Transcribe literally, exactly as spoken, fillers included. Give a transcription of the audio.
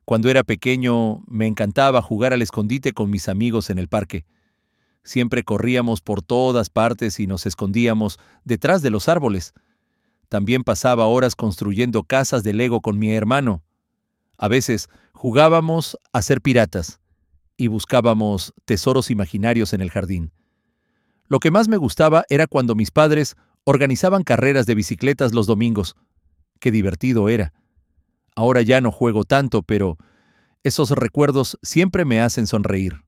Cuando era pequeño, me encantaba jugar al escondite con mis amigos en el parque. Siempre corríamos por todas partes y nos escondíamos detrás de los árboles. También pasaba horas construyendo casas de Lego con mi hermano. A veces jugábamos a ser piratas y buscábamos tesoros imaginarios en el jardín. Lo que más me gustaba era cuando mis padres organizaban carreras de bicicletas los domingos. Qué divertido era. Ahora ya no juego tanto, pero esos recuerdos siempre me hacen sonreír.